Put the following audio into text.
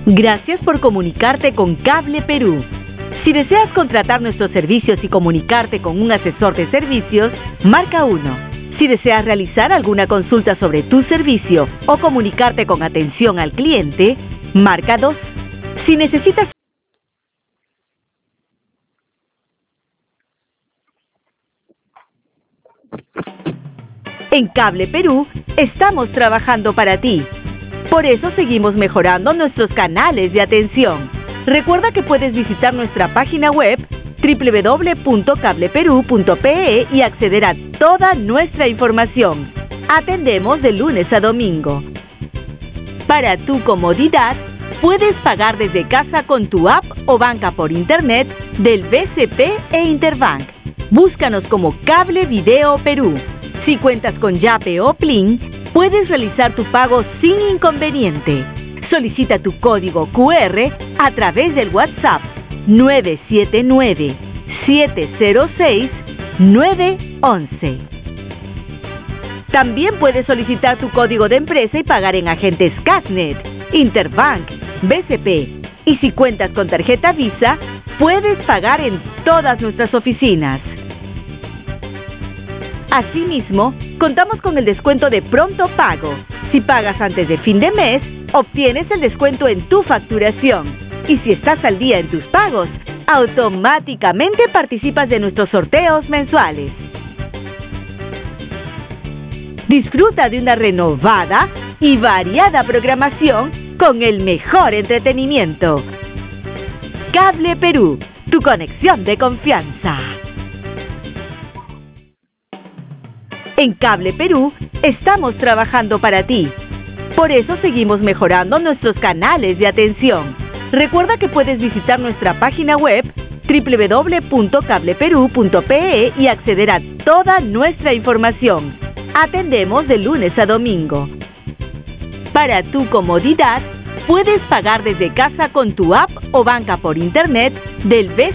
Gracias por comunicarte con Cable Perú. Si deseas contratar nuestros servicios y comunicarte con un asesor de servicios, marca 1. Si deseas realizar alguna consulta sobre tu servicio o comunicarte con atención al cliente, marca 2. Si necesitas En Cable Perú, estamos trabajando para ti. Por eso seguimos mejorando nuestros canales de atención. Recuerda que puedes visitar nuestra página web www.cableperu.pe y acceder a toda nuestra información. Atendemos de lunes a domingo. Para tu comodidad, puedes pagar desde casa con tu app o banca por internet del BCP e Interbank. Búscanos como Cable Video Perú. Si cuentas con Yape o Plin, puedes realizar tu pago sin inconveniente. Solicita tu código QR a través del WhatsApp 979-706-911. También puedes solicitar tu código de empresa y pagar en agentes Casnet, Interbank, BCP. Y si cuentas con tarjeta Visa, puedes pagar en todas nuestras oficinas. Asimismo, contamos con el descuento de pronto pago. Si pagas antes de fin de mes, obtienes el descuento en tu facturación. Y si estás al día en tus pagos, automáticamente participas de nuestros sorteos mensuales. Disfruta de una renovada y variada programación con el mejor entretenimiento. Cable Perú, tu conexión de confianza. En Cable Perú, estamos trabajando para ti. Por eso seguimos mejorando nuestros canales de atención. Recuerda que puedes visitar nuestra página web www.cableperu.pe y acceder a toda nuestra información. Atendemos de lunes a domingo. Para tu comodidad, puedes pagar desde casa con tu app o banca por internet del BCP